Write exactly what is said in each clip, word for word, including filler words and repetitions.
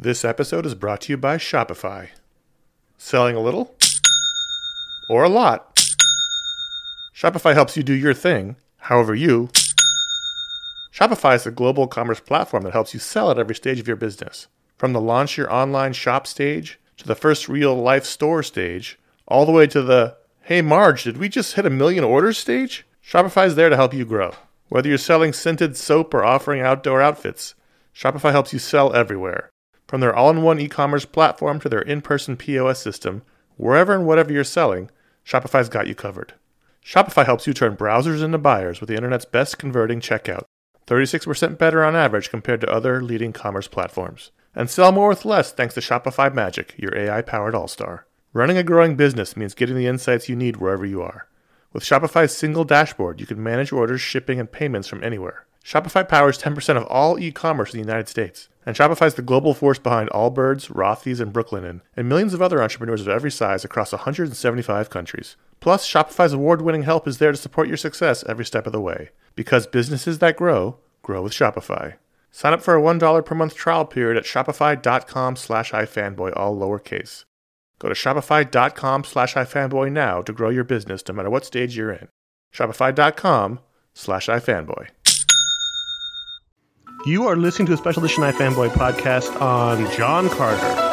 This episode is brought to you by Shopify. Selling a little? Or a lot? Shopify helps you do your thing, however you. Shopify is a global commerce platform that helps you sell at every stage of your business. From the launch your online shop stage, to the first real-life store stage, all the way to the, hey Marge, did we just hit a million orders stage? Shopify is there to help you grow. Whether you're selling scented soap or offering outdoor outfits, Shopify helps you sell everywhere. From their all-in-one e-commerce platform to their in-person P O S system, wherever and whatever you're selling, Shopify's got you covered. Shopify helps you turn browsers into buyers with the internet's best converting checkout, thirty-six percent better on average compared to other leading commerce platforms. And sell more with less thanks to Shopify Magic, your A I-powered all-star. Running a growing business means getting the insights you need wherever you are. With Shopify's single dashboard, you can manage orders, shipping, and payments from anywhere. Shopify powers ten percent of all e-commerce in the United States. And Shopify's the global force behind Allbirds, Rothy's, and Brooklinen, and millions of other entrepreneurs of every size across one hundred seventy-five countries. Plus, Shopify's award-winning help is there to support your success every step of the way. Because businesses that grow, grow with Shopify. Sign up for a one dollar per month trial period at shopify.com slash ifanboy, all lowercase. Go to shopify.com slash ifanboy now to grow your business no matter what stage you're in. Shopify.com slash ifanboy. You are listening to a special edition iFanboy podcast on John Carter.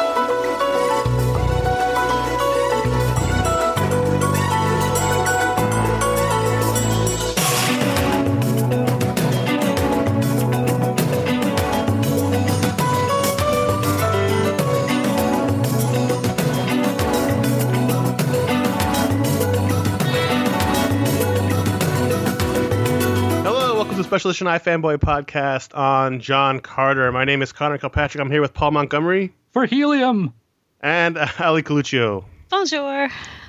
Special edition iFanboy podcast on John Carter. My name is Connor Kilpatrick. I'm here with Paul Montgomery. For Helium. And uh, Ali Coluccio. Bonjour.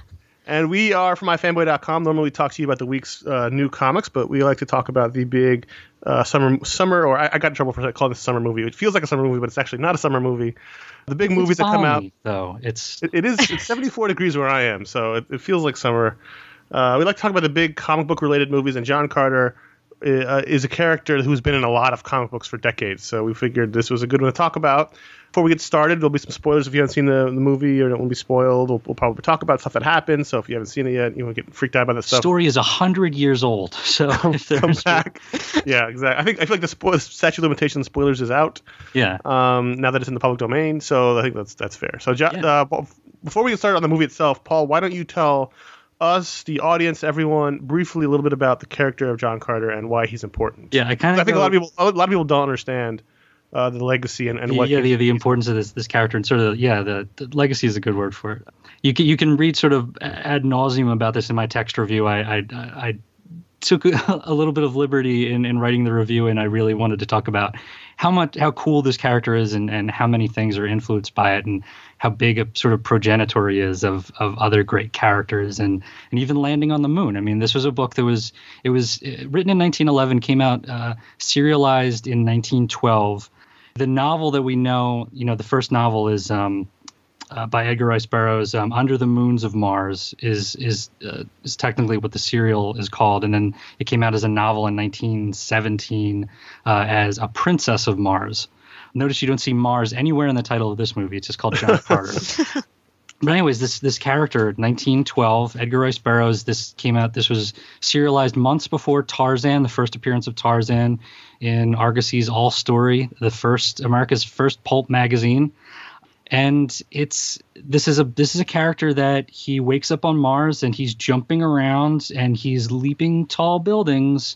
And we are from iFanboy dot com. Normally we talk to you about the week's uh, new comics, but we like to talk about the big uh, summer, summer, or I, I got in trouble for calling this a summer movie. It feels like a summer movie, but it's actually not a summer movie. The big it's movies that come out. Though. It's... It, it is it's seventy-four degrees where I am, so it, it feels like summer. Uh, we like to talk about the big comic book related movies, and John Carter Uh, is a character who's been in a lot of comic books for decades, so we figured this was a good one to talk about. Before we get started, there'll be some spoilers if you haven't seen the, the movie or don't want to be spoiled. We'll, we'll probably talk about stuff that happened, so if you haven't seen it yet, you won't get freaked out by this stuff. The story is one hundred years old, so if come back. Yeah, exactly. I think I feel like the spoil- statute of limitations spoilers is out. Yeah. Um, now that it's in the public domain, so I think that's that's fair. So, ja- yeah. uh, before we get started on the movie itself, Paul, why don't you tell us, the audience, everyone, briefly a little bit about the character of John Carter and why he's important. Yeah, I kind of. I think go, a lot of people, a lot of people don't understand uh, the legacy and, and the, what. Yeah, the, the importance of this this character and sort of yeah, the, the legacy is a good word for it. You can you can read sort of ad nauseum about this in my text review. I I, I took a little bit of liberty in, in writing the review, and I really wanted to talk about how much how cool this character is and, and how many things are influenced by it and how big a sort of progenitor he is of of other great characters and and even landing on the moon. I mean, this was a book that was it was written in nineteen eleven, came out uh, serialized in nineteen twelve. The novel that we know, you know, the first novel is um, uh, by Edgar Rice Burroughs. Um, Under the Moons of Mars is is uh, is technically what the serial is called, and then it came out as a novel in nineteen seventeen uh, as A Princess of Mars. Notice you don't see Mars anywhere in the title of this movie. It's just called John Carter. But anyways, this this character, nineteen twelve, Edgar Rice Burroughs, this came out, this was serialized months before Tarzan, the first appearance of Tarzan in Argosy's All Story, the first, America's first pulp magazine. And it's this is a this is a character that he wakes up on Mars and he's jumping around and he's leaping tall buildings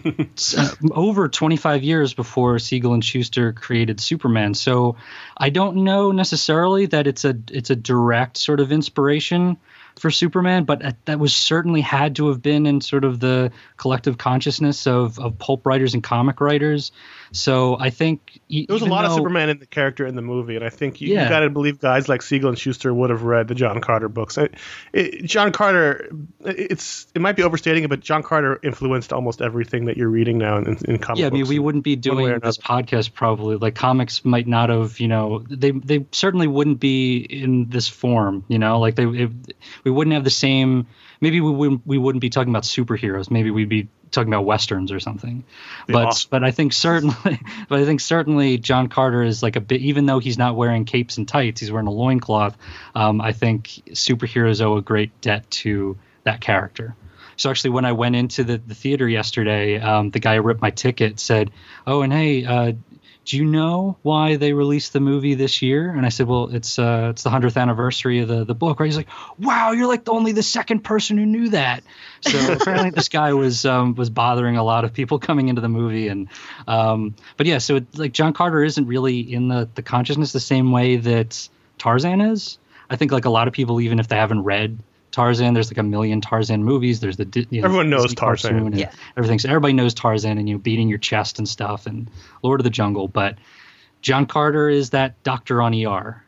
uh, over twenty-five years before Siegel and Schuster created Superman. So I don't know necessarily that it's a it's a direct sort of inspiration for Superman, but uh, that was certainly had to have been in sort of the collective consciousness of, of pulp writers and comic writers. So I think e- there was a lot though, of Superman in the character in the movie, and I think you, yeah. you got to believe guys like Siegel and Schuster would have read the John Carter books. It, it, John Carter, it's it might be overstating it, but John Carter influenced almost everything that you're reading now in, in comic yeah, books. I mean, we wouldn't be doing this podcast probably. Like comics might not have, you know, they they certainly wouldn't be in this form, you know, like they it, we we wouldn't have the same. Maybe we wouldn't we wouldn't be talking about superheroes. Maybe we'd be talking about westerns or something. Be but awesome. but I think certainly but I think certainly John Carter is like a bit, even though he's not wearing capes and tights, he's wearing a loincloth. Um, I think superheroes owe a great debt to that character. So actually, when I went into the, the theater yesterday, um, the guy who ripped my ticket said, "Oh, and hey, uh, do you know why they released the movie this year?" And I said, "Well, it's uh, it's the hundredth anniversary of the, the book, right?" He's like, "Wow, you're like the, only the second person who knew that." So apparently, this guy was um, was bothering a lot of people coming into the movie, and um, but yeah, so it, like John Carter isn't really in the the consciousness the same way that Tarzan is. I think like a lot of people, even if they haven't read Tarzan, there's like a million Tarzan movies. There's the you know, everyone knows Disney Tarzan, cartoon and yeah. everything. So everybody knows Tarzan, and you know, beating your chest and stuff, and Lord of the Jungle. But John Carter is that doctor on E R.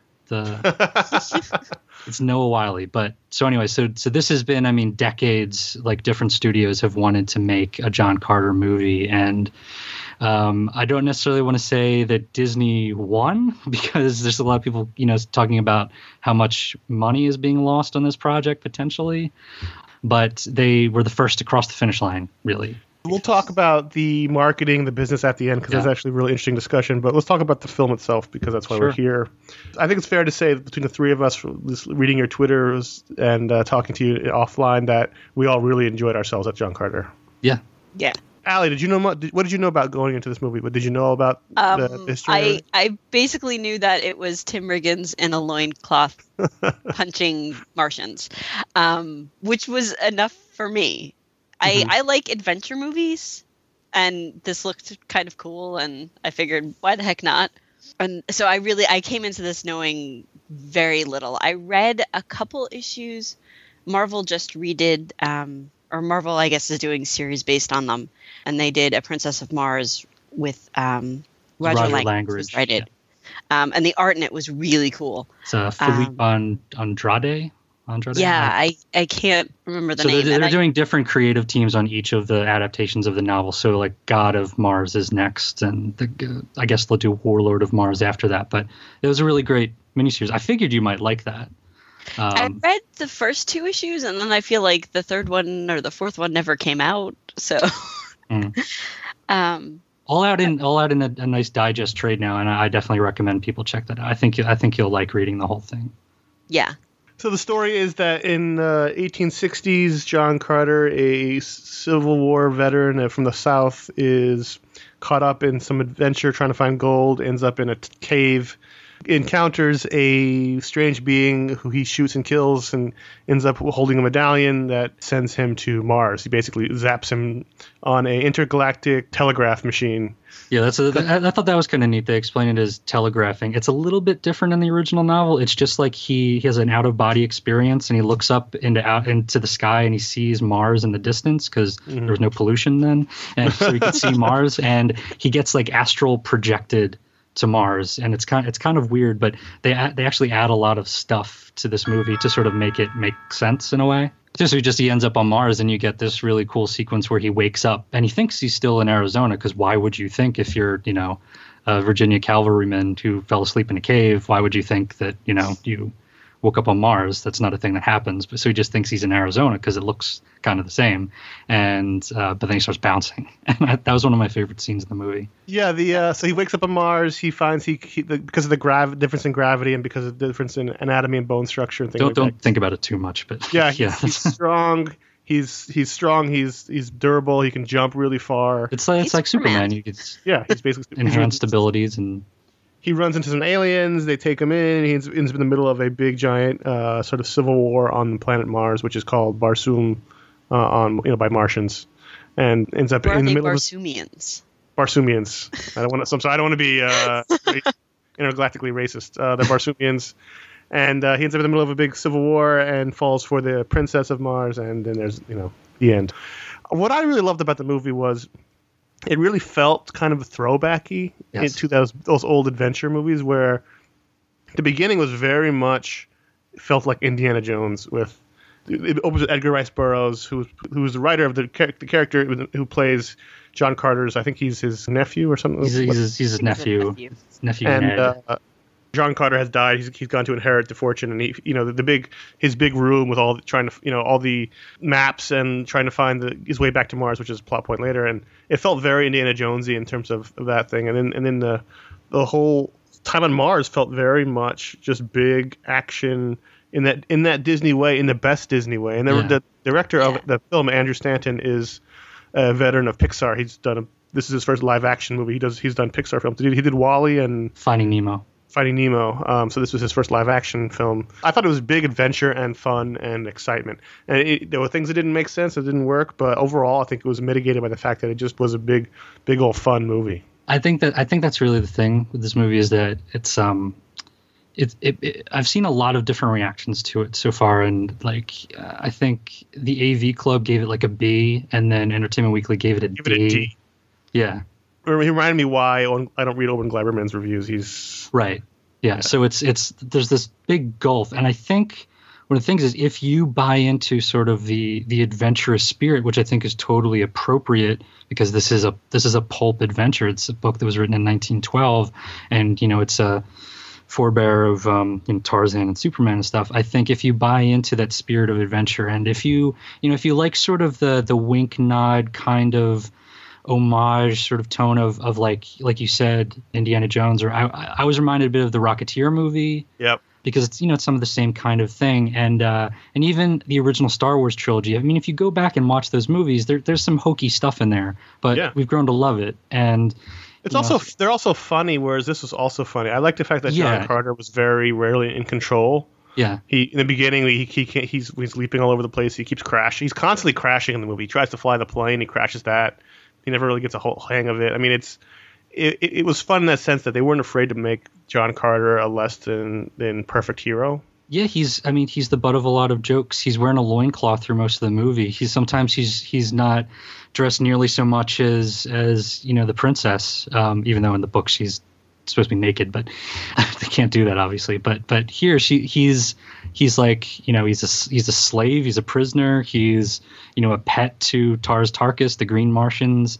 The it's Noah Wiley. But so anyway, so so this has been, I mean, decades. Like different studios have wanted to make a John Carter movie, and um, I don't necessarily want to say that Disney won, because there's a lot of people, you know, talking about how much money is being lost on this project potentially, but they were the first to cross the finish line, really. We'll talk about the marketing, the business at the end, because Yeah. that's actually a really interesting discussion. But let's talk about the film itself, because that's why Sure. we're here. I think it's fair to say that between the three of us, just reading your Twitters and uh, talking to you offline, that we all really enjoyed ourselves at John Carter. Yeah. Yeah. Allie, did you know mo- did, what did you know about going into this movie? What did you know about Um, the history? of I, it? I basically knew that it was Tim Riggins in a loincloth punching Martians, um, which was enough for me. Mhm. I, I like adventure movies, and this looked kind of cool, and I figured, why the heck not? And so I really, I came into this knowing very little. I read a couple issues. Marvel just redid, um, or Marvel, I guess, is doing series based on them. And they did A Princess of Mars with um, Roger, Roger Lang- Langridge, was rated. Um, and the art in it was really cool. It's uh, Philippe um, Andrade. Andrade? Yeah, I, I can't remember the so name. they're, they're I, doing different creative teams on each of the adaptations of the novel. So like God of Mars is next, and the, I guess they'll do Warlord of Mars after that. But it was a really great miniseries. I figured you might like that. Um, I read the first two issues, and then I feel like the third one or the fourth one never came out. So, mm. um, all out in all out in a, a nice digest trade now, and I, I definitely recommend people check that out. I think I think you'll like reading the whole thing. yeah. So the story is that in the eighteen sixties, John Carter, a Civil War veteran from the South, is caught up in some adventure trying to find gold, ends up in a t- cave, encounters a strange being who he shoots and kills, and ends up holding a medallion that sends him to Mars. He basically zaps him on a intergalactic telegraph machine. Yeah, that's a, I, I thought that was kind of neat. They explain it as telegraphing. It's a little bit different in the original novel. It's just like he, he has an out of body experience, and he looks up into out into the sky, and he sees Mars in the distance, because Mhm. there was no pollution then, and so he could see Mars, and he gets like astral projected to Mars, and it's kind it's kind of weird, but they add, they actually add a lot of stuff to this movie to sort of make it make sense in a way. So he just he ends up on Mars, and you get this really cool sequence where he wakes up and he thinks he's still in Arizona, because why would you think, if you're, you know, a Virginia cavalryman who fell asleep in a cave, why would you think that, you know, you woke up on Mars? That's not a thing that happens. But so he just thinks he's in Arizona because it looks kind of the same. And uh, but then he starts bouncing, and that, that was one of my favorite scenes in the movie. Yeah, the uh, so he wakes up on Mars. He finds he, he the, because of the grav- difference in gravity and because of the difference in anatomy and bone structure and things Don't like don't that. think about it too much, but Yeah, he's, yeah. he's strong. He's he's strong. He's he's durable. He can jump really far. It's like it's He's like Superman. Superman. You get Yeah, he's basically he's- enhanced abilities, and He runs into some aliens. They take him in. He ends ends up in the middle of a big giant uh, sort of civil war on the planet Mars, which is called Barsoom, uh, on you know by Martians, and ends up Or are in the they middle of Barsoomians? Barsoomians. I don't want to. I'm sorry. I don't want to be uh, intergalactically racist. Uh, the Barsoomians. And uh, he ends up in the middle of a big civil war and falls for the princess of Mars, and then there's, you know, the end. What I really loved about the movie was it really felt kind of throwbacky Yes. into those those old adventure movies where the beginning was very much felt like Indiana Jones. With it opens with Edgar Rice Burroughs, who who's the writer of the, char- the character who plays John Carter's. I think he's his nephew or something. he's, he's, his, he's his nephew, nephew and Ned. uh, John Carter has died. He's he's gone to inherit the fortune, and he, you know, the, the big his big room with all the, trying to, you know, all the maps and trying to find the, his way back to Mars, which is a plot point later. And it felt very Indiana Jonesy in terms of, of that thing. And then and then the the whole time on Mars felt very much just big action in that in that Disney way, in the best Disney way. And the, yeah. the director of the film, Andrew Stanton, is a veteran of Pixar. He's done a, this is his first live action movie. He does he's done Pixar films. He did, he did WALL-E and Finding Nemo. Finding Nemo. Um, so this was his first live action film. I thought it was big adventure and fun and excitement. And it, there were things that didn't make sense, that didn't work, but overall I think it was mitigated by the fact that it just was a big, big old fun movie. I think that I think that's really the thing with this movie is that it's um, it, it, it I've seen a lot of different reactions to it so far, and like uh, I think the A V Club gave it like a B, and then Entertainment Weekly gave it a Give D. it a D. Yeah. He reminded me why I don't read Owen Gleiberman's reviews. He's right. Yeah. yeah. So it's it's there's this big gulf, and I think one of the things is if you buy into sort of the the adventurous spirit, which I think is totally appropriate because this is a this is a pulp adventure. It's a book that was written in nineteen twelve, and you know it's a forebear of um, you know, Tarzan and Superman and stuff. I think if you buy into that spirit of adventure, and if you you know if you like sort of the the wink nod kind of homage sort of tone of, of like like you said, Indiana Jones, or I, I was reminded a bit of the Rocketeer movie. Yep. Because it's you know it's some of the same kind of thing, and uh, and even the original Star Wars trilogy. I mean, if you go back and watch those movies, there, there's some hokey stuff in there, but yeah. we've grown to love it. And it's also know, they're also funny, whereas this was also funny. I like the fact that John yeah. Carter was very rarely in control. Yeah. He in the beginning he he can't, he's he's leaping all over the place. He keeps crashing. He's constantly crashing in the movie. He tries to fly the plane. He crashes that. He never really gets a whole hang of it. I mean, it's it, it, it was fun in that sense that they weren't afraid to make John Carter a less than, than perfect hero. Yeah, he's I mean, he's the butt of a lot of jokes. He's wearing a loincloth through most of the movie. He's sometimes he's he's not dressed nearly so much as as, you know, the princess, um, even though in the book she's supposed to be naked, but they can't do that obviously. But but here she he's he's like, you know, he's a he's a slave, he's a prisoner, he's, you know, a pet to Tars Tarkas, the Green Martians,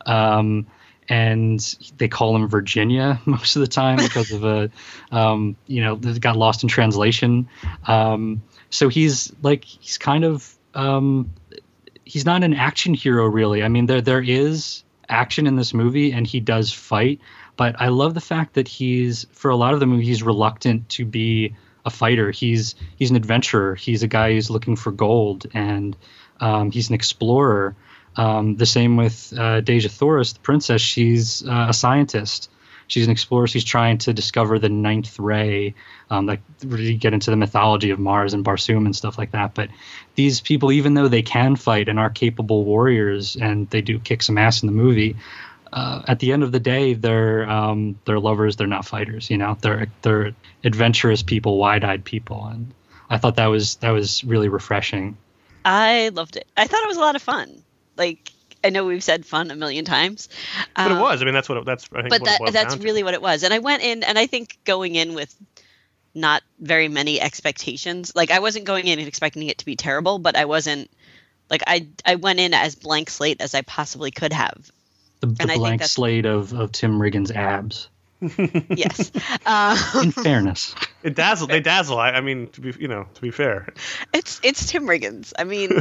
um, and they call him Virginia most of the time because of a um, you know, it got lost in translation. Um, so he's like he's kind of um, he's not an action hero really. I mean, there there is action in this movie and he does fight. But I love the fact that he's, for a lot of the movie, he's reluctant to be a fighter. He's he's an adventurer. He's a guy who's looking for gold, and um, he's an explorer. Um, the same with uh, Dejah Thoris, the princess. She's uh, a scientist. She's an explorer. She's trying to discover the ninth ray, um, like really get into the mythology of Mars and Barsoom and stuff like that. But these people, even though they can fight and are capable warriors, and they do kick some ass in the movie, Uh, at the end of the day, they're um, they're lovers. They're not fighters. You know, they're they're adventurous people, wide-eyed people, and I thought that was that was really refreshing. I loved it. I thought it was a lot of fun. Like, I know we've said fun a million times, but um, it was. I mean, that's what it, that's. I think but what that, it that's down really to. what it was. And I went in, and I think going in with not very many expectations. Like, I wasn't going in and expecting it to be terrible, but I wasn't like I I went in as blank slate as I possibly could have. The, the blank slate of, of Tim Riggins' abs. Yes. Um, In fairness, it dazzle. They dazzle. I, I mean, to be you know, to be fair, it's it's Tim Riggins. I mean,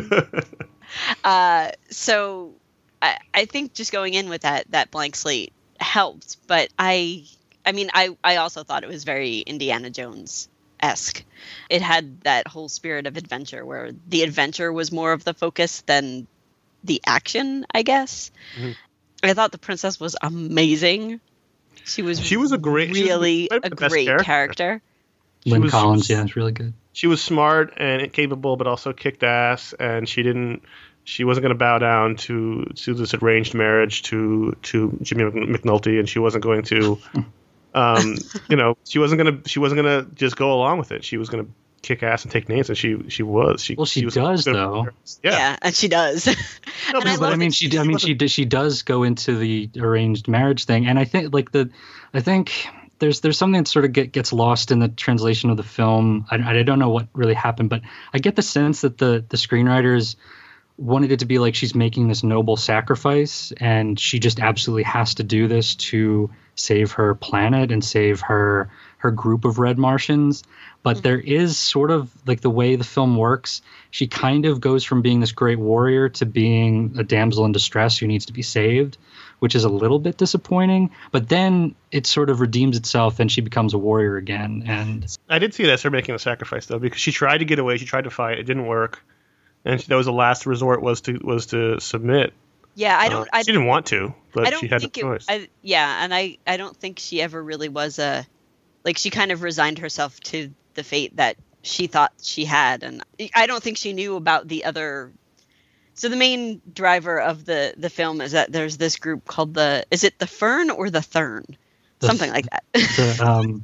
uh, so I I think just going in with that that blank slate helped. But I I mean I I also thought it was very Indiana Jones-esque. It had that whole spirit of adventure where the adventure was more of the focus than the action, I guess. Mm-hmm. I thought the princess was amazing. She was she was a great really was a great character. character. Lynn was, Collins, yeah, it's really good. She was smart and capable, but also kicked ass, and she didn't. She wasn't going to bow down to to this arranged marriage to to Jimmy McNulty, and she wasn't going to, um, you know, she wasn't going to she wasn't going to just go along with it. She was going to kick ass and take names, and she she was. She well, she, she was does though. Yeah. yeah, and she does. No, but I, but I mean, she. I mean, she she does go into the arranged marriage thing, and I think like the, I think there's there's something that sort of get, gets lost in the translation of the film. I, I don't know what really happened, but I get the sense that the the screenwriters wanted it to be like she's making this noble sacrifice and she just absolutely has to do this to save her planet and save her her group of red Martians. But mm-hmm. there is sort of like the way the film works. She kind of goes from being this great warrior to being a damsel in distress who needs to be saved, which is a little bit disappointing. But then it sort of redeems itself and she becomes a warrior again. And I did see it as her making a sacrifice, though, because she tried to get away. She tried to fight. It didn't work. And that was the last resort was to was to submit. Yeah, I don't. Uh, I, she didn't want to, but I don't she had think a choice. It, I, yeah, and I, I don't think she ever really was a, like she kind of resigned herself to the fate that she thought she had, and I don't think she knew about the other. So the main driver of the the film is that there's this group called the, is it the Fern or the Thurn, the, something like that. The, um,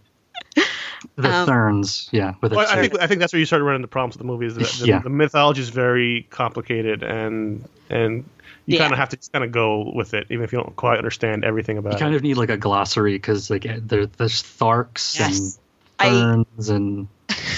the um, Therns, yeah. With well, I think I think that's where you started running into problems with the movie. Is that the, yeah. the mythology is very complicated, and and you yeah. kind of have to just kind of go with it, even if you don't quite understand everything about it. You kind it. of need like a glossary because like there, there's Tharks yes. and Therns I, and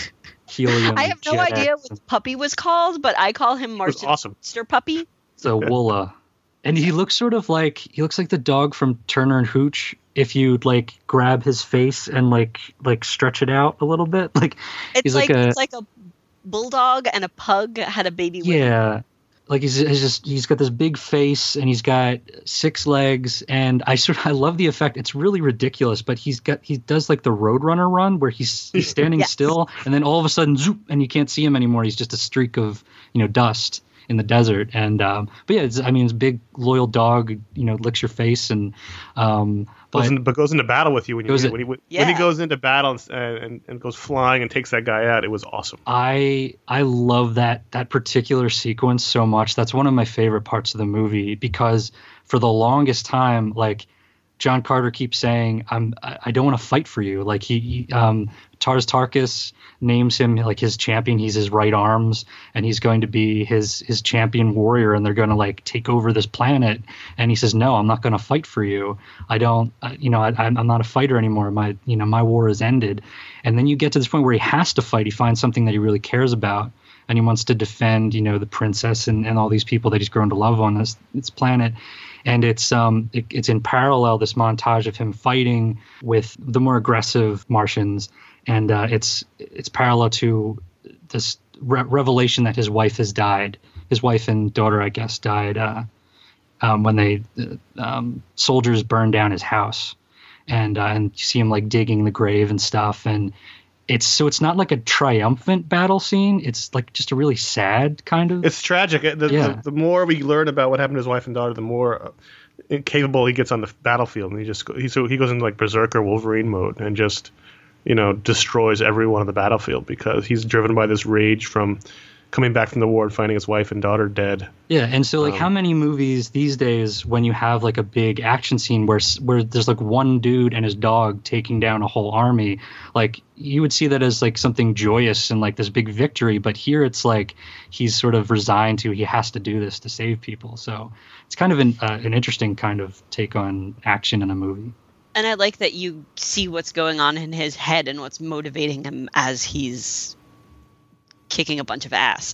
Helium. I have no Jet idea what the puppy was called, but I call him Martian awesome. Monster Puppy. So Woola. And he looks sort of like he looks like the dog from Turner and Hooch. If you like grab his face and like like stretch it out a little bit, like it's he's like, like a it's like a bulldog and a pug had a baby. Yeah, with like he's, he's just he's got this big face and he's got six legs, and I sort of I love the effect. It's really ridiculous, but he's got he does like the Roadrunner run where he's, he's standing yes. still, and then all of a sudden zoop, and you can't see him anymore. He's just a streak of you know dust in the desert. And um, but yeah, it's, I mean, it's a big loyal dog. You know, licks your face and. Um, But, goes in, but goes into battle with you when you goes, when he when yeah. he goes into battle and, and and goes flying and takes that guy out. It was awesome. I I love that that particular sequence so much. That's one of my favorite parts of the movie because for the longest time, like John Carter keeps saying, "I'm I, I don't want to fight for you." Like he, he um, Tars Tarkas names him like his champion. He's his right arms, and he's going to be his his champion warrior. And they're going to like take over this planet. And he says, "No, I'm not going to fight for you. I don't. Uh, you know, I, I'm not a fighter anymore. My you know my war is ended." And then you get to this point where he has to fight. He finds something that he really cares about, and he wants to defend you know the princess and, and all these people that he's grown to love on this this planet. And it's um it, it's in parallel, this montage of him fighting with the more aggressive Martians, and uh, it's it's parallel to this re- revelation that his wife has died. His wife and daughter, I guess, died uh, um, when they uh, um, soldiers burned down his house, and uh, and you see him like digging the grave and stuff, and it's so it's not like a triumphant battle scene. It's like just a really sad kind of. It's tragic. The, yeah. the, the more we learn about what happened to his wife and daughter, the more capable he gets on the battlefield, and he just he so he goes into like Berserker Wolverine mode and just you know destroys everyone on the battlefield because he's driven by this rage from coming back from the war and finding his wife and daughter dead. Yeah, and so like um, how many movies these days when you have like a big action scene where where there's like one dude and his dog taking down a whole army, like you would see that as like something joyous and like this big victory, but here it's like he's sort of resigned to he has to do this to save people. So it's kind of an uh, an interesting kind of take on action in a movie. And I like that you see what's going on in his head and what's motivating him as he's kicking a bunch of ass.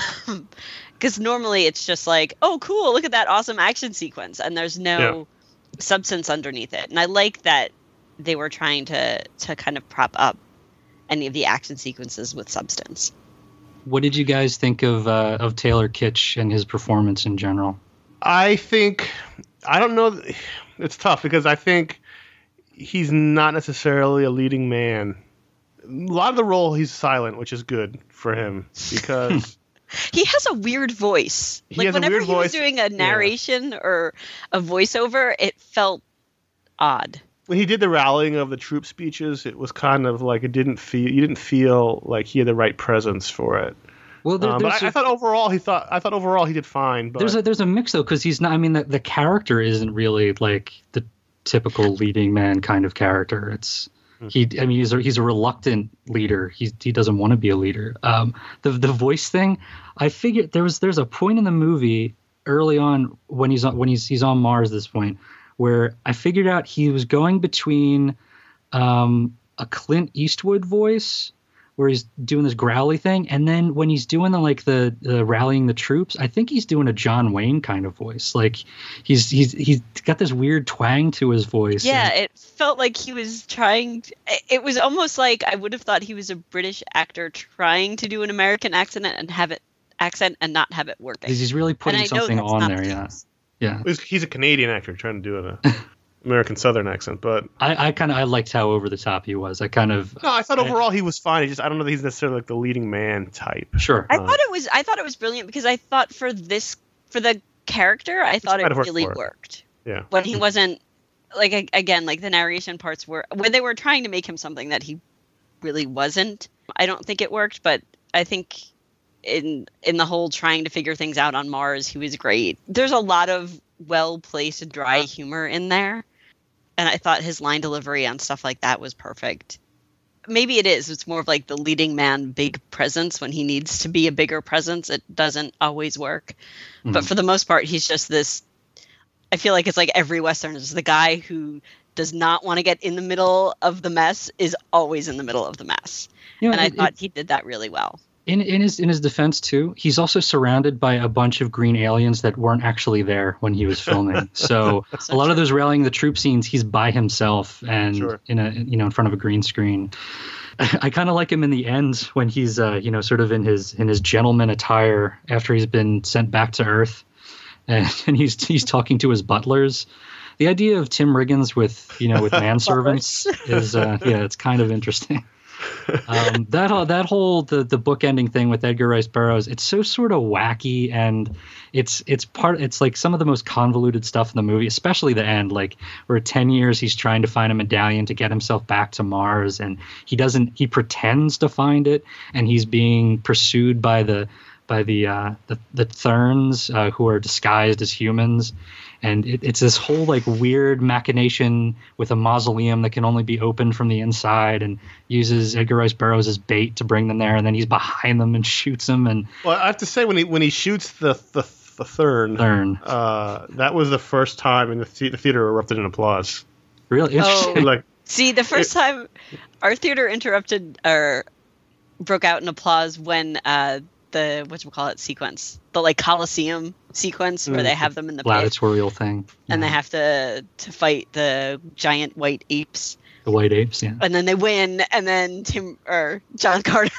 Because normally it's just like, oh, cool, look at that awesome action sequence. And there's no yeah. substance underneath it. And I like that they were trying to, to kind of prop up any of the action sequences with substance. What did you guys think of uh, of Taylor Kitsch and his performance in general? I think, I don't know, it's tough because I think he's not necessarily a leading man. A lot of the role, he's silent, which is good for him because he has a weird voice. He like has whenever a weird he was voice. doing a narration yeah. or a voiceover, it felt odd. When he did the rallying of the troop speeches, it was kind of like it didn't feel you didn't feel like he had the right presence for it. Well, there, um, but I, a, I thought overall he thought I thought overall he did fine. But there's a there's a mix though because he's not. I mean, the, the character isn't really like the typical leading man kind of character. It's He, I mean, he's a, he's a reluctant leader. He he doesn't want to be a leader. Um, the the voice thing, I figured there was there's a point in the movie early on when he's on when he's he's on Mars at this point where I figured out he was going between um, a Clint Eastwood voice where he's doing this growly thing, and then when he's doing the like the, the rallying the troops, I think he's doing a John Wayne kind of voice. Like he's he's he's got this weird twang to his voice. Yeah, and, it felt like he was trying. To, it was almost like I would have thought he was a British actor trying to do an American accent and have it accent and not have it working. He's really putting something on there. Yeah, yeah. He's a Canadian actor trying to do an American Southern accent, but I, I kind of I liked how over the top he was. I kind of no, I thought overall he was fine. I just I don't know that he's necessarily like the leading man type. Sure, I uh, thought it was I thought it was brilliant because I thought for this for the character I thought it really work. worked. Yeah, when he wasn't like again like the narration parts were when they were trying to make him something that he really wasn't. I don't think it worked, but I think in in the whole trying to figure things out on Mars, he was great. There's a lot of well placed dry humor in there. And I thought his line delivery on stuff like that was perfect. Maybe it is. It's more of like the leading man big presence when he needs to be a bigger presence. It doesn't always work. Mm-hmm. But for the most part, he's just this. I feel like it's like every Western is the guy who does not want to get in the middle of the mess is always in the middle of the mess. You know, and I it, thought it, he did that really well. In in his in his defense too, he's also surrounded by a bunch of green aliens that weren't actually there when he was filming. So, so a lot true. of those rallying the troop scenes, he's by himself and sure. in a you know in front of a green screen. I, I kind of like him in the end when he's uh, you know sort of in his in his gentleman attire after he's been sent back to Earth, and, and he's he's talking to his butlers. The idea of Tim Riggins with you know with manservants is uh, yeah it's kind of interesting. um, that that whole the the book ending thing with Edgar Rice Burroughs, it's so sort of wacky, and it's it's part it's like some of the most convoluted stuff in the movie, especially the end, like where ten years he's trying to find a medallion to get himself back to Mars, and he doesn't he pretends to find it, and he's being pursued by the by the uh, the, the Therns uh, who are disguised as humans. And it, it's this whole like weird machination with a mausoleum that can only be opened from the inside, and uses Edgar Rice Burroughs as bait to bring them there. And then he's behind them and shoots them. And well, I have to say when he when he shoots the the, the Thern, Thern. Uh, that was the first time in the, the- the theater erupted in applause. Really interesting. Oh, like see, the first it, time our theater interrupted or broke out in applause when uh, the whatchamacallit sequence, the like Coliseum sequence where they have them in the gladiatorial pit, thing, yeah. and they have to to fight the giant white apes. The white apes, yeah. And then they win, and then Tim or John Carter.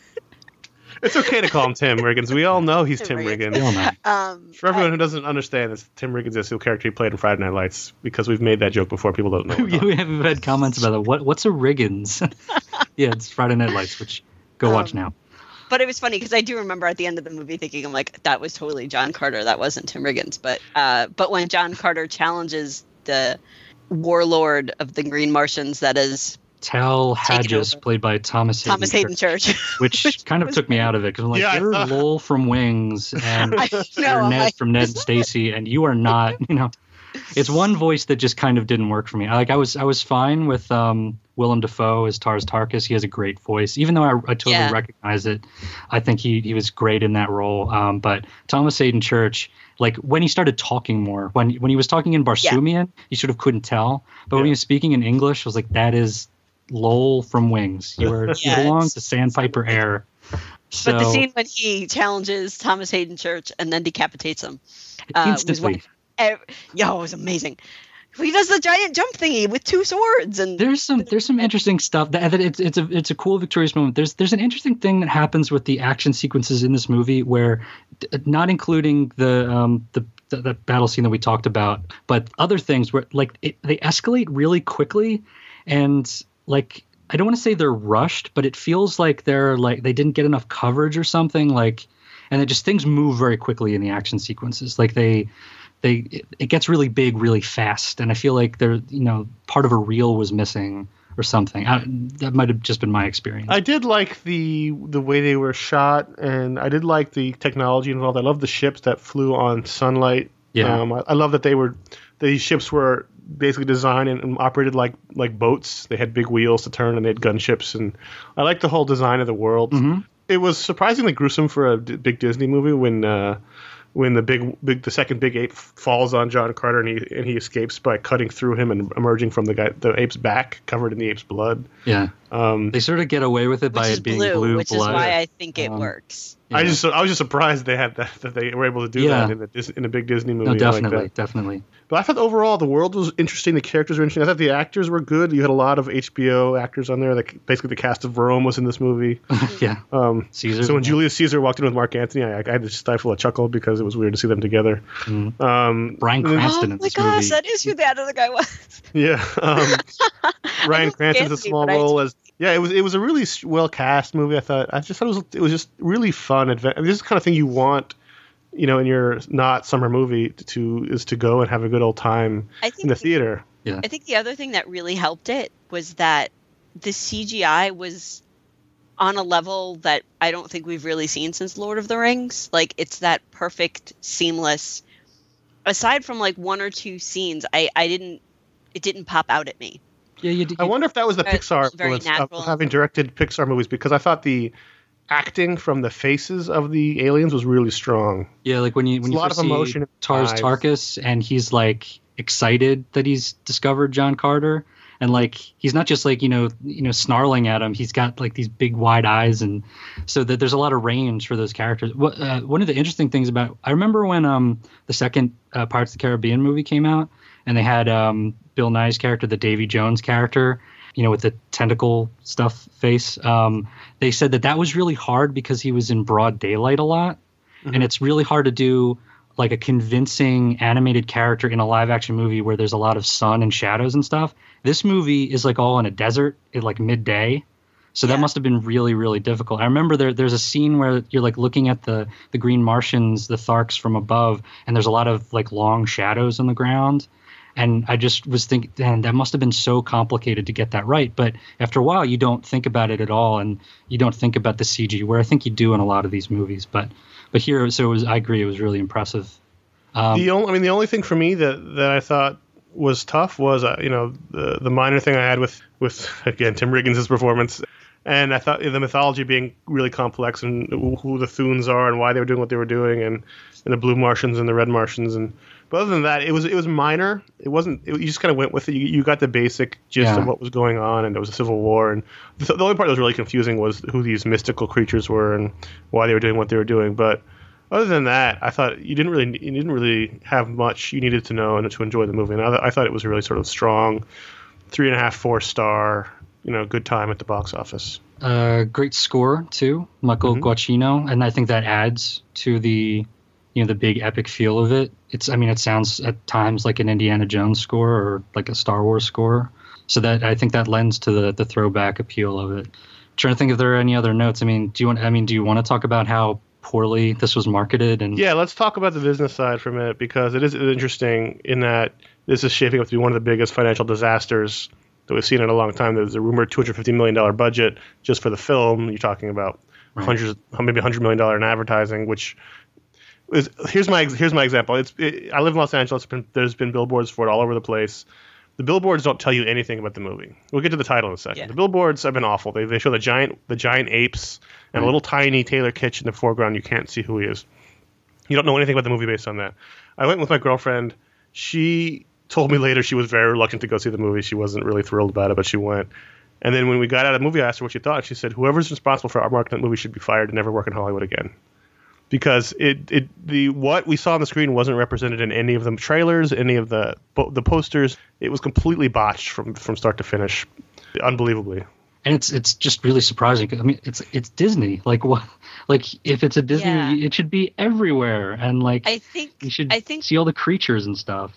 It's okay to call him Tim Riggins. We all know he's Tim, Tim Riggins. We all know. Um, For everyone I, who doesn't understand, this Tim Riggins is the character he played in Friday Night Lights, because we've made that joke before. People don't know. we have we've had comments about that. What what's a Riggins? Yeah, it's Friday Night Lights, which go um, watch now. But it was funny because I do remember at the end of the movie thinking, I'm like, that was totally John Carter. That wasn't Tim Riggins. But uh, but when John Carter challenges the warlord of the Green Martians, that is Tal Hadges, played by Thomas Hayden Thomas Hayden Church, Church which, which kind of took me out of it because I'm like, yeah, you're Lowell from Wings and know, you're Ned I, from Ned and Stacy, and you are not, you know. It's one voice that just kind of didn't work for me. Like I was I was fine with um, Willem Dafoe as Tars Tarkas. He has a great voice, even though I, I totally yeah. recognize it. I think he he was great in that role. Um, but Thomas Hayden Church, like when he started talking more, when when he was talking in Barsoomian, yeah. you sort of couldn't tell. But yeah. when he was speaking in English, I was like, that is Lowell from Wings. You are yeah, you belong to Sandpiper Air. So, but the scene when he challenges Thomas Hayden Church and then decapitates him uh, instantly. Uh, yo, it was amazing. He does the giant jump thingy with two swords, and there's some there's some interesting stuff that, that it's it's a it's a cool victorious moment. There's there's an interesting thing that happens with the action sequences in this movie, where not including the um the the, the battle scene that we talked about, but other things where like it, they escalate really quickly, and like I don't want to say they're rushed, but it feels like they're like they didn't get enough coverage or something. Like, and it just things move very quickly in the action sequences. Like they. They, it, it gets really big really fast, and I feel like there, you know, part of a reel was missing or something. I, that might have just been my experience. I did like the the way they were shot, and I did like the technology involved. I love the ships that flew on sunlight. Yeah, um, I, I love that they were these ships were basically designed and, and operated like like boats. They had big wheels to turn, and they had gunships, and I like the whole design of the world. Mm-hmm. It was surprisingly gruesome for a d- big Disney movie when. Uh, when the big, big, the second big ape falls on John Carter and he and he escapes by cutting through him and emerging from the guy, the ape's back, covered in the ape's blood. Yeah, um, they sort of get away with it by is it being blue, blue which blood. is why I think it Um, works. Yeah. I just I was just surprised they had that that they were able to do Yeah. that in the Dis- in a big Disney movie. No, like definitely, that. definitely. But I thought overall the world was interesting. The characters were interesting. I thought the actors were good. You had a lot of H B O actors on there. Like basically the cast of Rome was in this movie. Yeah, Um, Caesar. so when Julius Caesar walked in with Mark Antony, I, I had to stifle a chuckle because it was weird to see them together. Mhm. Um, Bryan and then- Cranston Oh in my this gosh, movie. that is who the other guy was. Yeah, um, Ryan don't Cranston's a fancy, small but I role as yeah. It was it was a really well cast movie. I thought I just thought it was it was just really fun. Adve- I mean, this is the kind of thing you want, you know, in your not summer movie to, to is to go and have a good old time I in think the theater. I think the other thing that really helped it was that the C G I was on a level that I don't think we've really seen since Lord of the Rings. Like, it's that perfect, seamless. Aside from like one or two scenes, I, I didn't. It didn't pop out at me. Yeah, you, you I wonder if that was the Very- Pixar very influence natural. of having directed Pixar movies because I thought the acting from the faces of the aliens was really strong. Yeah, like when you when There's you a lot first of see emotion in Tars eyes. Tarkas and he's like excited that he's discovered John Carter, and like he's not just like you know you know snarling at him. He's got like these big wide eyes, and so that there's a lot of range for those characters. What uh, one of the interesting things about I remember when um the second uh, Pirates of the Caribbean movie came out, and they had um Bill Nye's character, the Davy Jones character, you know, with the tentacle stuff face. Um, they said that that was really hard because he was in broad daylight a lot. And it's really hard to do like a convincing animated character in a live action movie where there's a lot of sun and shadows and stuff. This movie is like all in a desert at like midday. So that Yeah. must have been really, really difficult. I remember there there's a scene where you're like looking at the the green Martians, the Tharks from above, and there's a lot of like long shadows on the ground. And I just was thinking, man, that must have been so complicated to get that right. But after a while, you don't think about it at all, and you don't think about the C G, where I think you do in a lot of these movies. But but here, so it was. I agree, it was really impressive. Um, the only, I mean, the only thing for me that, that I thought was tough was, uh, you know, the the minor thing I had with, with again, Tim Riggins' performance. And I thought the mythology being really complex and who the Thunes are and why they were doing what they were doing and, and the blue Martians and the red Martians. And but other than that, it was it was minor. It wasn't. It, you just kind of went with it. You, you got the basic gist Yeah. of what was going on, and there was a civil war. And the, the only part that was really confusing was who these mystical creatures were and why they were doing what they were doing. But other than that, I thought you didn't really you didn't really have much you needed to know and to enjoy the movie. And I, I thought it was a really sort of strong, three and a half, four star. You know, good time at the box office. Uh, great score too, Michael Mhm. Giacchino, and I think that adds to the, you know, the big epic feel of it. It's, I mean, it sounds at times like an Indiana Jones score or like a Star Wars score, so that I think that lends to the the throwback appeal of it. trying to think if there are any other notes. I mean, do you want? I mean, do you want to talk about how poorly this was marketed? And Yeah, let's talk about the business side for a minute because it is interesting in that this is shaping up to be one of the biggest financial disasters that we've seen in a long time. There's a rumored two hundred fifty million dollars budget just for the film. You're talking about Right. hundreds, maybe one hundred million dollars in advertising, which is, here's my here's my example. It's it, I live in Los Angeles. It's been, there's been billboards for it all over the place. The billboards don't tell you anything about the movie. We'll get to the title in a second. Yeah. The billboards have been awful. They they show the giant the giant apes and a Right. little tiny Taylor Kitsch in the foreground. You can't see who he is. You don't know anything about the movie based on that. I went with my girlfriend. She told me later she was very reluctant to go see the movie. She wasn't really thrilled about it, but she went. And then when we got out of the movie, I asked her what she thought. She said, whoever's responsible for our marketing that movie should be fired and never work in Hollywood again. Because it, it the what we saw on the screen wasn't represented in any of the trailers, any of the the posters. It was completely botched from, from start to finish, unbelievably. and it's it's just really surprising. 'Cause, I mean, it's it's Disney. Like what? Like if it's a Disney, Yeah. it should be everywhere, and like I think you should I think see all the creatures and stuff.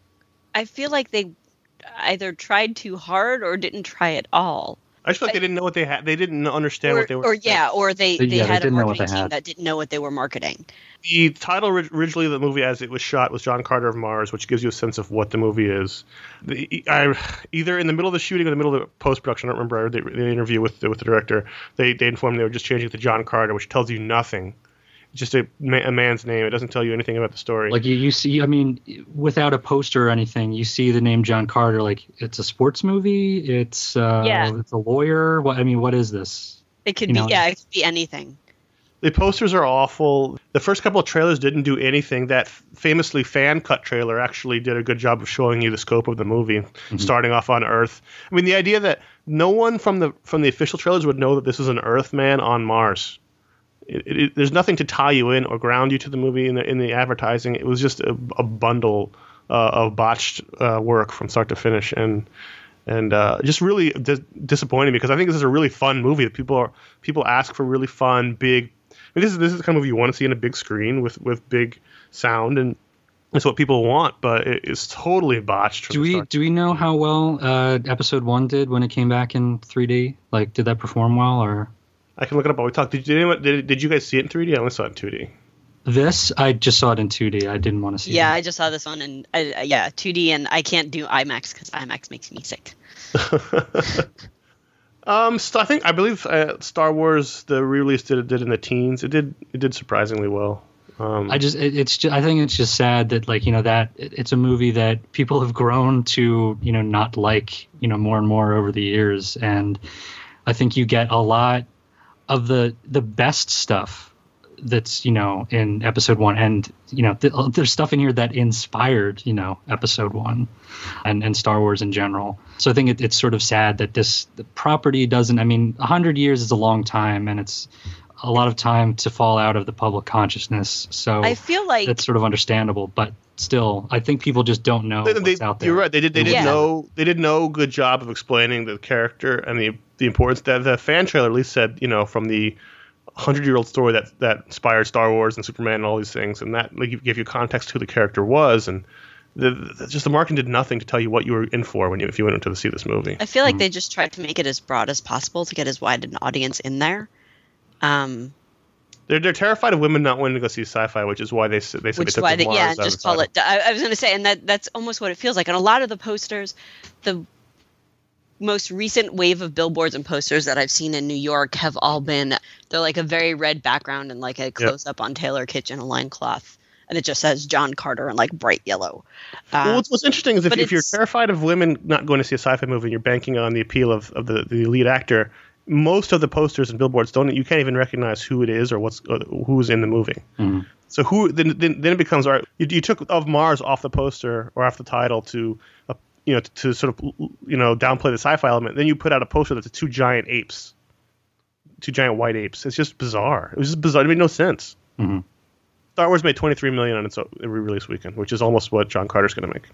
I feel like they either tried too hard or didn't try at all. I just feel like they didn't know what they had. They didn't understand Or, what they were. or yeah, or they, they Yeah, they had a didn't know what marketing they team had. that didn't know what they were marketing. The title ori- originally of the movie, as it was shot, was John Carter of Mars, which gives you a sense of what the movie is. The, I, either in the middle of the shooting or the middle of the post production, I don't remember the, the interview with the, with the director. They they informed me they were just changing it to John Carter, which tells you nothing. It's just a, ma- a man's name. It doesn't tell you anything about the story. Like you, you see, I mean, without a poster or anything, you see the name John Carter. Like it's a sports movie. It's uh, Yeah. it's a lawyer. What I mean, what is this? It could You be know, yeah, it could be anything. The posters are awful. The first couple of trailers didn't do anything. That famously fan cut trailer actually did a good job of showing you the scope of the movie, mm-hmm. starting off on Earth. I mean, the idea that no one from the from the official trailers would know that this is an Earthman on Mars. It, it, it, there's nothing to tie you in or ground you to the movie in the in the advertising. It was just a, a bundle uh, of botched uh, work from start to finish, and and uh, just really dis- disappointing because I think this is a really fun movie that people are people ask for really fun, big. I mean, this is this is the kind of movie you want to see in a big screen with, with big sound, and it's what people want. But it, it's totally botched. Do we start. do we know how well uh, Episode One did when it came back in three D? Like, did that perform well, or? I can look it up while we talk. Did, did anyone did, did you guys see it in three D? I only saw it in two D. This I just saw it in two D. I didn't want to see. Yeah, it. I just saw this one in uh, yeah two D, and I can't do IMAX because IMAX makes me sick. Um, so I think I believe uh, Star Wars the re-release did it did in the teens. It did it did surprisingly well. Um, I just it, it's just, I think it's just sad that like you know that it, it's a movie that people have grown to you know not like you know more and more over the years, and I think you get a lot of the the best stuff that's you know in Episode One, and you know th- there's stuff in here that inspired you know Episode One and and Star Wars in general. So I think it, it's sort of sad that this the property doesn't. I mean, a hundred years is a long time, and it's a lot of time to fall out of the public consciousness. So I feel like that's sort of understandable, but still, I think people just don't know they, what's they, out there. You're right. They did. They did Yeah. no. They did no good job of explaining the character and the the importance. That the fan trailer at least said, you know, from the hundred-year-old story that that inspired Star Wars and Superman and all these things, and that like gave you context to who the character was, and the, the just the marketing did nothing to tell you what you were in for when you if you went to see this movie. I feel like mm. they just tried to make it as broad as possible to get as wide an audience in there. Um, they're they're terrified of women not wanting to go see sci-fi, which is why they said they said which they is took why the they yeah Mars out of just the call title. it. I, I was going to say, and that that's almost what it feels like. And a lot of the posters, the most recent wave of billboards and posters that I've seen in New York have all been they're like a very red background and like a close up on Taylor Kitsch a loincloth. And it just says John Carter in like bright yellow. Uh, well, what's, what's interesting is if, but if you're it's- terrified of women not going to see a sci-fi movie and you're banking on the appeal of, of the, the lead actor, most of the posters and billboards don't. You can't even recognize who it is or what's uh, who's in the movie. Mm-hmm. So who then, then then it becomes all right. You, you took Of Mars off the poster or off the title to uh, you know to, to sort of you know downplay the sci-fi element. Then you put out a poster that's two giant apes, two giant white apes. It's just bizarre. It was just bizarre. It made no sense. Mm-hmm. Star Wars made twenty-three million dollars on its re-release weekend, which is almost what John Carter's going to make.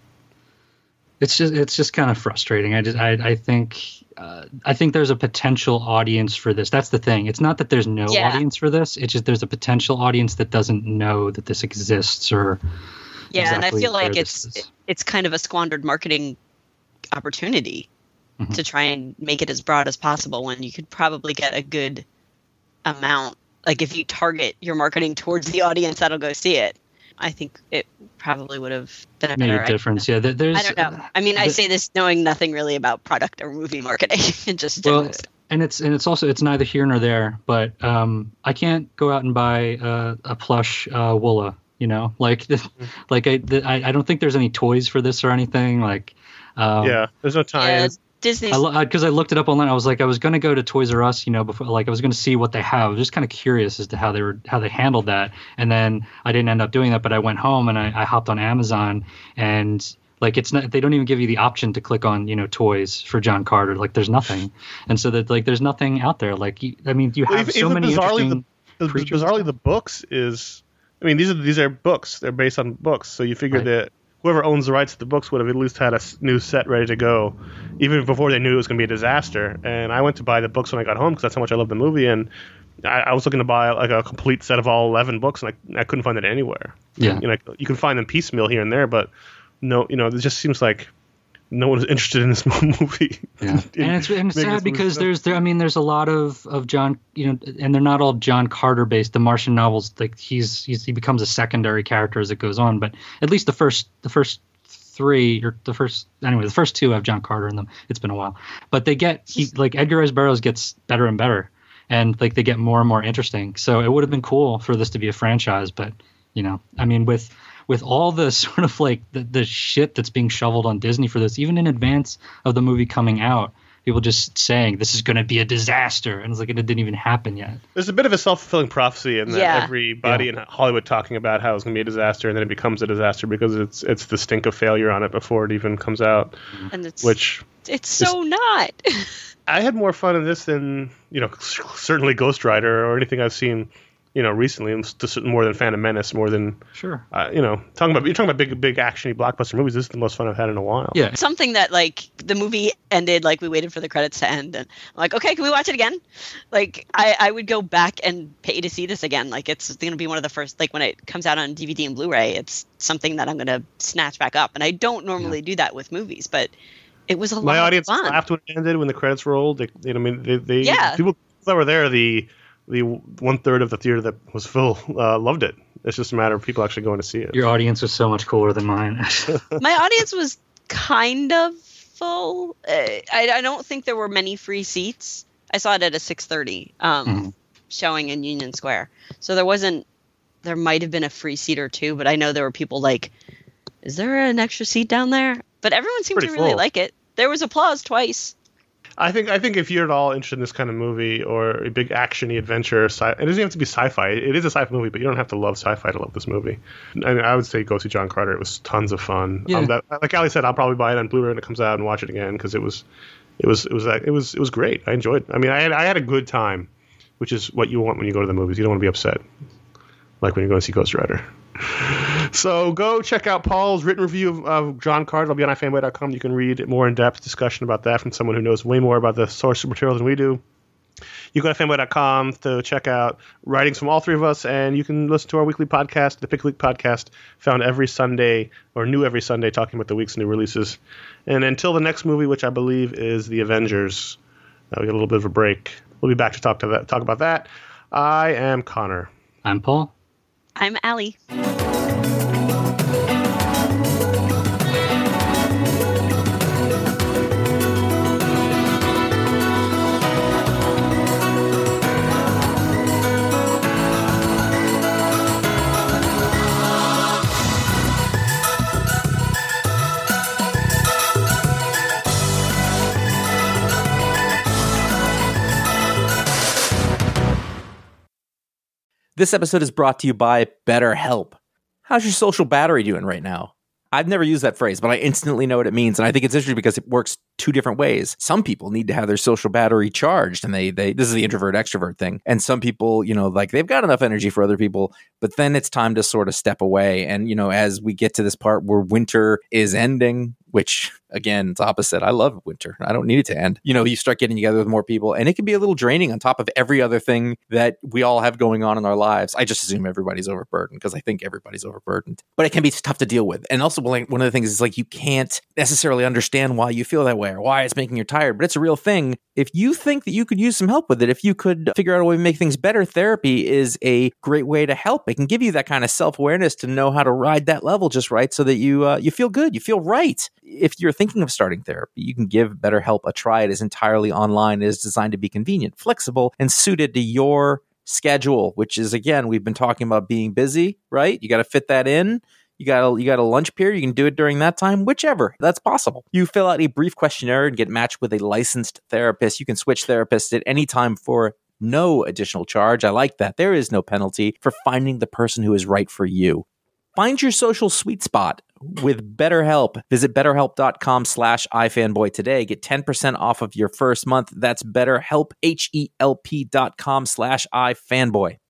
It's just it's just kind of frustrating. I just I I think uh, I think there's a potential audience for this. That's the thing. It's not that there's no Yeah. audience for this. It's just there's a potential audience that doesn't know that this exists or yeah, and I exactly feel like where it's this is. it's kind of a squandered marketing opportunity Mhm. to try and make it as broad as possible when you could probably get a good amount. Like if you target your marketing towards the audience that'll go see it, I think it probably would have been a made better a difference. Yeah, there- there's I don't know. I mean, I the- say this knowing nothing really about product or movie marketing, and just well, general stuff. and it's and it's also it's neither here nor there. But um, I can't go out and buy uh, a plush uh, Woola. You know, like like I, the, I I don't think there's any toys for this or anything. Like um, yeah, there's no Yeah, tie-ins. Disney's I because I, I looked it up online. I was like, I was going to go to Toys R Us, you know, before like I was going to see what they have. I was just kind of curious as to how they were how they handled that. And then I didn't end up doing that, but I went home and I, I hopped on Amazon and like it's not they don't even give you the option to click on you know toys for John Carter. Like there's nothing, and so that like there's nothing out there. Like you, I mean, you have Well, even- so even many bizarrely, interesting the, the, creatures. bizarrely, the books is. I mean, these are these are books. They're based on books, so you figure Right. that whoever owns the rights to the books would have at least had a s- new set ready to go, even before they knew it was going to be a disaster. And I went to buy the books when I got home because that's how much I love the movie. And I, I was looking to buy like a complete set of all eleven books, and I, I couldn't find it anywhere. Yeah. you know, you can find them piecemeal here and there, but no, you know, it just seems like no one is interested in this movie. Yeah, In and it's and it's making sad this movie because stuff. there's there I mean there's a lot of of John you know and they're not all John Carter based. The Martian novels like he's, he's he becomes a secondary character as it goes on, but at least the first the first three or the first anyway the first two have John Carter in them. It's been a while, but they get he like Edgar Rice Burroughs gets better and better, and like they get more and more interesting. So it would have been cool for this to be a franchise, but you know I mean with. With all the sort of like the, the shit that's being shoveled on Disney for this, even in advance of the movie coming out, people just saying this is going to be a disaster, and it's like it didn't even happen yet. There's a bit of a self-fulfilling prophecy in that Yeah. everybody Yeah. in Hollywood talking about how it's going to be a disaster, and then it becomes a disaster because it's it's the stink of failure on it before it even comes out. And it's Which it's so not. I had more fun in this than, you know, certainly Ghost Rider or anything I've seen, you know, recently, and just more than Phantom Menace, more than Sure. uh, you know, talking about you're talking about big big actiony blockbuster movies. This is the most fun I've had in a while. Yeah. Something that like the movie ended, like we waited for the credits to end, and I'm like, okay, can we watch it again? Like I, I would go back and pay to see this again. Like it's going to be one of the first, like when it comes out on D V D and Blu-ray, it's something that I'm going to snatch back up. And I don't normally yeah. do that with movies, but it was a lot My audience of fun. laughed when it ended, when the credits rolled. They, you know, I mean, they, they Yeah. people that were there, the the one third of the theater that was full uh, loved it. It's just a matter of people actually going to see it. Your audience was so much cooler than mine. My audience was kind of full. Uh, I, I don't think there were many free seats. I saw it at a six thirty um, mm-hmm. showing in Union Square. So there wasn't, there might have been a free seat or two, but I know there were people like, is there an extra seat down there? But everyone seemed Pretty to really full. like it. There was applause twice. I think I think if you're at all interested in this kind of movie or a big actiony adventure, sci- it doesn't have to be sci-fi. It is a sci-fi movie, but you don't have to love sci-fi to love this movie. I mean, I would say go see John Carter. It was tons of fun. Yeah. Um, that, like Ali said, I'll probably buy it on Blu-ray when it comes out and watch it again because it was, it was, it was, it was, it was great. I enjoyed it. I mean, I had I had a good time, which is what you want when you go to the movies. You don't want to be upset, like when you're going to see Ghost Rider. So go check out Paul's written review of, of John Carter. It'll be on i fanboy dot com. You can read more in-depth discussion about that from someone who knows way more about the source material than we do. You go to i fanboy dot com to check out writings from all three of us, and you can listen to our weekly podcast, the Pick a Week podcast, found every Sunday, or new every Sunday, talking about the week's new releases. And until the next movie, which I believe is The Avengers, uh, we got a little bit of a break. We'll be back to talk to that, talk about that. I am Connor. I'm Paul. I'm Allie. This episode is brought to you by BetterHelp. How's your social battery doing right now? I've never used that phrase, but I instantly know what it means. And I think it's interesting because it works two different ways. Some people need to have their social battery charged, and they, they this is the introvert extrovert thing. And some people, you know, like they've got enough energy for other people, but then it's time to sort of step away. And, you know, as we get to this part where winter is ending, which again, it's opposite. I love winter. I don't need it to end. You know, you start getting together with more people, and it can be a little draining on top of every other thing that we all have going on in our lives. I just assume everybody's overburdened because I think everybody's overburdened, but it can be tough to deal with. And also, like, one of the things is like you can't necessarily understand why you feel that way or why it's making you tired, but it's a real thing. If you think that you could use some help with it, if you could figure out a way to make things better, therapy is a great way to help. It can give you that kind of self-awareness to know how to ride that level just right so that you uh, you feel good, you feel right. If you're thinking of starting therapy, you can give BetterHelp a try. It is entirely online. It is designed to be convenient, flexible, and suited to your schedule, which is, again, we've been talking about being busy, right? You got to fit that in. You got a, you got a lunch period. You can do it during that time, whichever. That's possible. You fill out a brief questionnaire and get matched with a licensed therapist. You can switch therapists at any time for no additional charge. I like that. There is no penalty for finding the person who is right for you. Find your social sweet spot with BetterHelp. Visit betterhelp.com slash ifanboy today. Get ten percent off of your first month. That's BetterHelp, H E L P dot com slash ifanboy.